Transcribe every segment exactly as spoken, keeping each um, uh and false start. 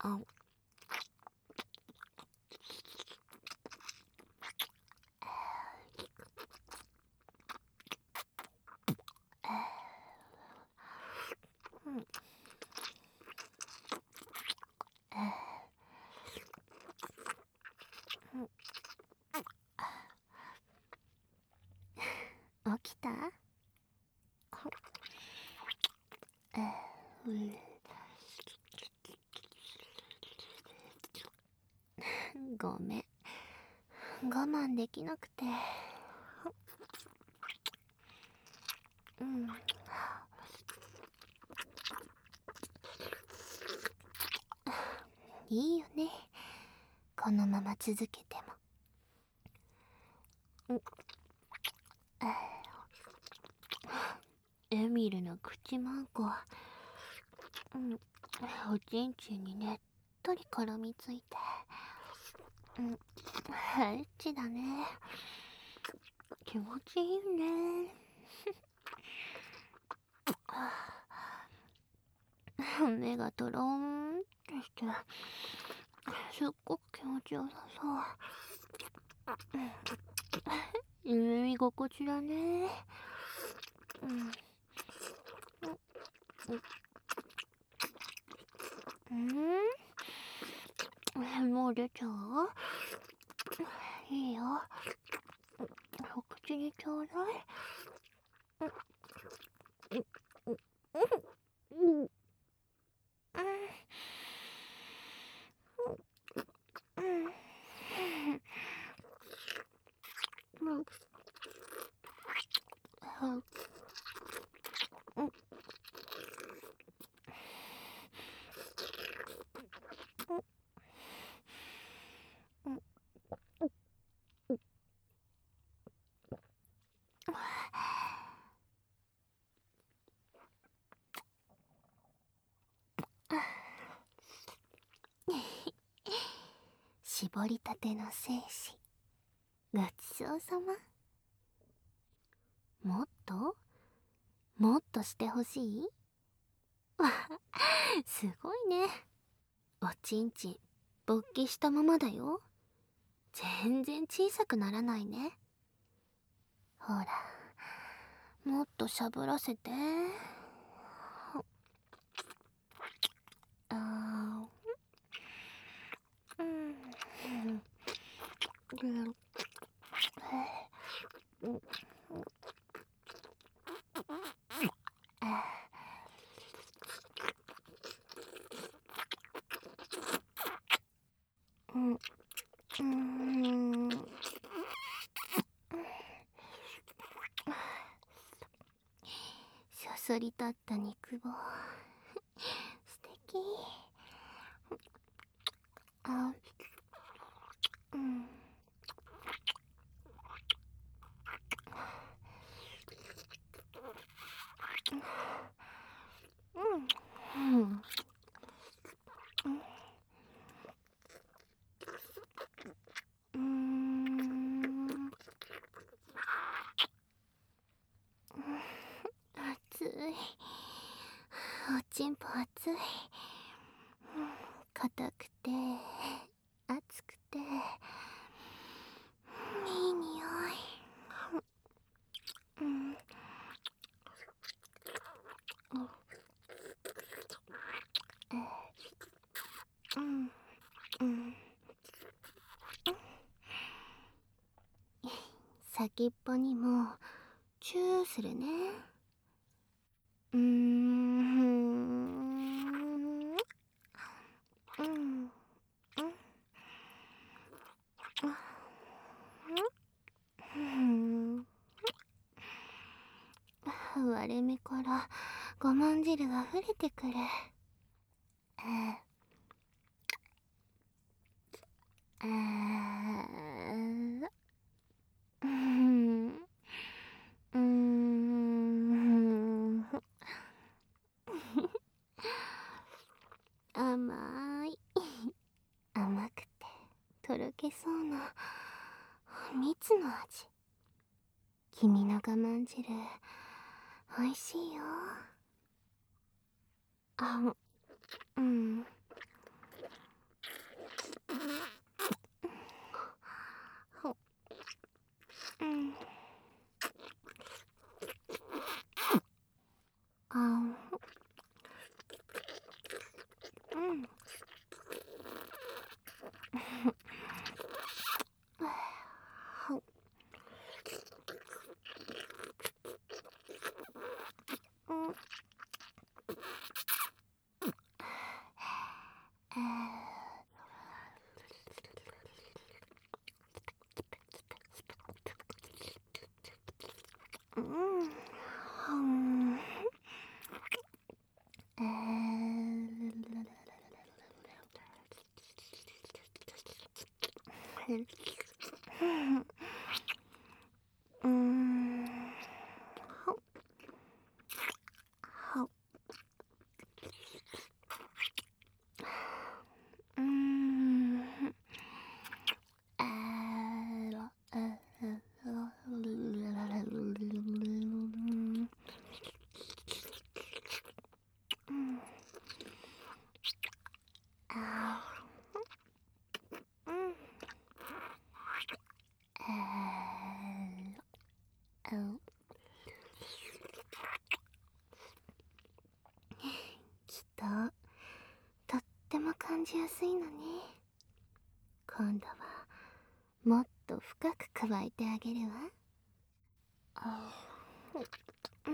あ、うん、起きた？うん、ごめん、我慢できなくて。うん、いいよね、このまま続けても。エミルの口マンコ、うん、おちんちんにねっとり絡みついて、うん、エッチだね。気持ちいいね。目がトローンってして、すっごく気持ちよさそう。耳心地だね。うん。うん、もう出ちゃう？いいよ。お口にちょうだい。うん。うん。絞りたての精子、ごちそうさま。もっともっとしてほしい？すごいね。おちんちん勃起したままだよ。全然小さくならないね。ほら、もっとしゃぶらせて。あー、うん、うん、うん、うん、うん、そそり立った肉棒、素敵。あ、うん、うん、うん、うん、熱い。おちんぽ熱い。硬くて熱くていい匂い。うん、うん、うん、先っぽにもチューするね。うーん、うん、うん、割れ目からごまん汁が溢れてくる。ああ、うん、うん、甘い。甘くてとろけそうな蜜の味。君の我慢汁おいしいよ。あ、うん、 うーん。ほっ。ほっ。うーん。あーら、あーら、あー、うん。あー、あ、きっと、とっても感じやすいのね。今度は、もっと深く加えてあげるわ。あー、うん。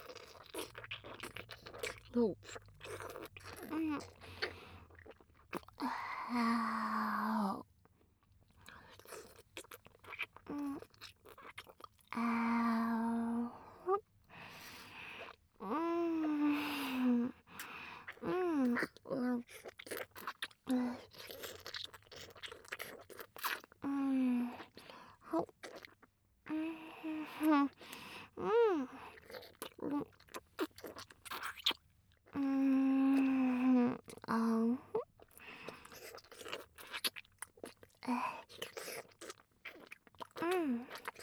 うん。うん。あー、うん。あー、うん。うん。うん。うん。ほっ。うん。うん。うん。あー、うん。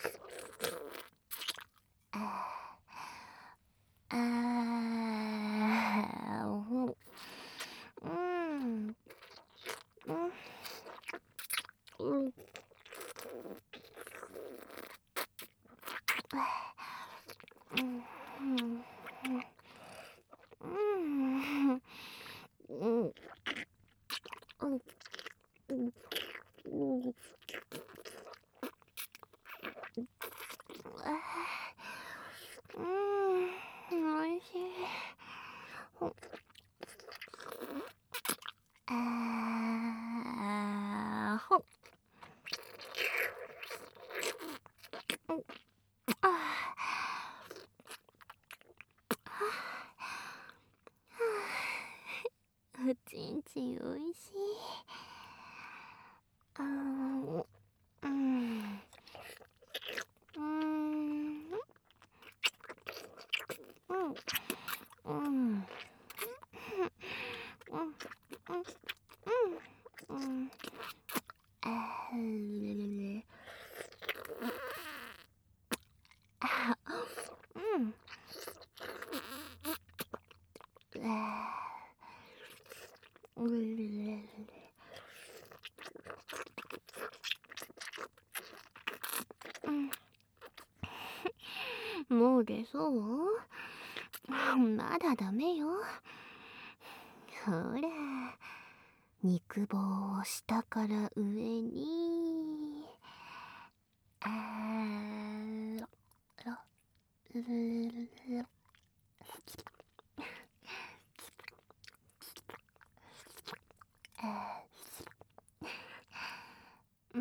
あー、あー、うん。うん。うん。うん。うん。うん。うん。うん。うん。おいしい。あー、ほっ。あー、おちんちんおいしい。あー、うん。うん。うん。うん。うん。うん。うん。あー、あ、うん。あー、うる、うん。もう出そう？まだダメよ。ほら、肉棒を下から上に。あー、ろ、ろ、ろ、あー、うん。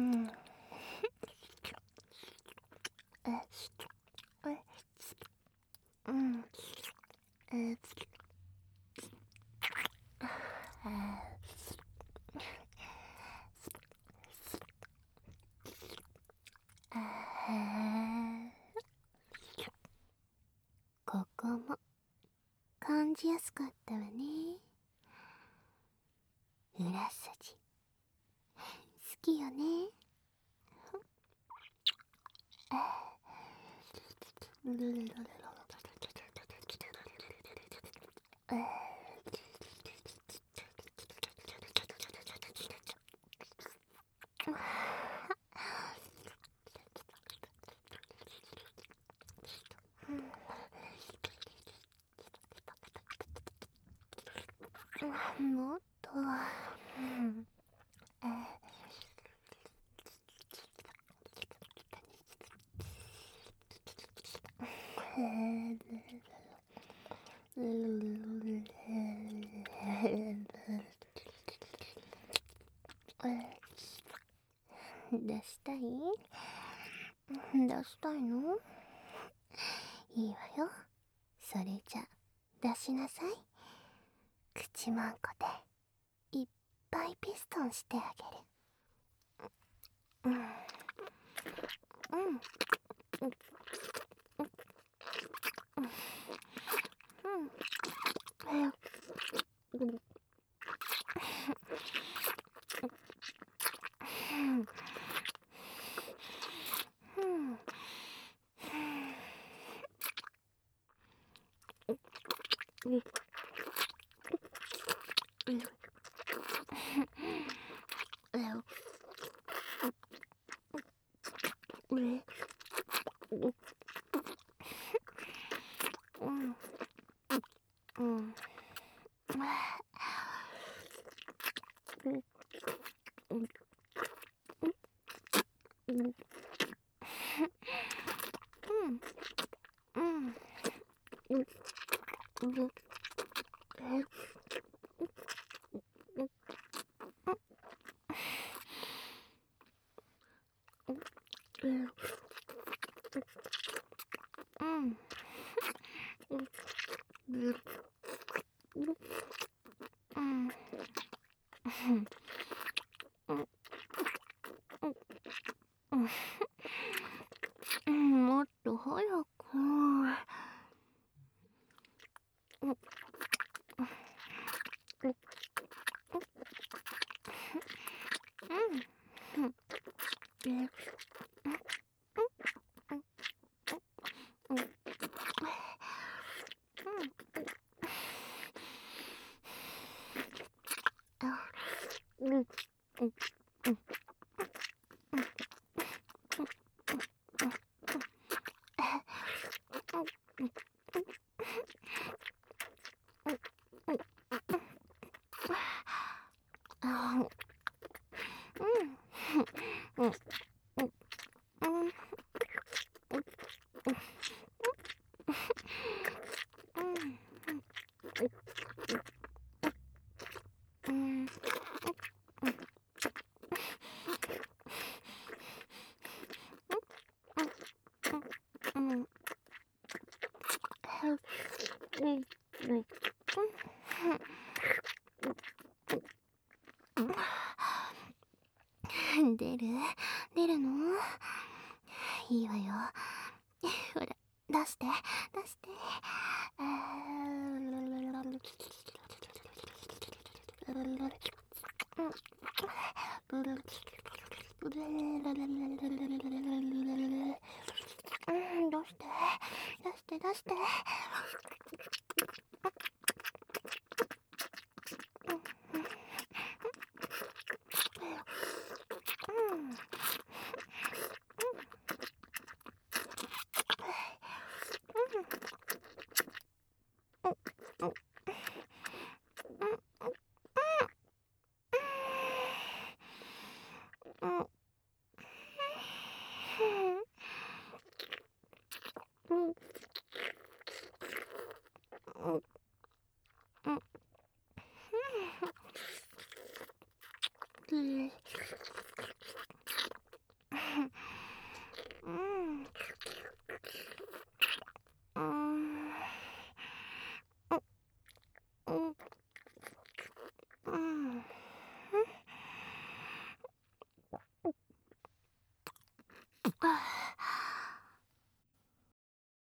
あ、あ、うん。あ、あ、あ、ここも感じやすかったわね。裏筋好きよね。もっと、うん、出したい？出したいの？いいわよ。それじゃ出しなさい。 口まんこでいっぱいピストンしてあげる。うんうんうんうんうんうんもっと早く。出る出るの？いいわよ。ほら、出して出して。うん、出して出して出して。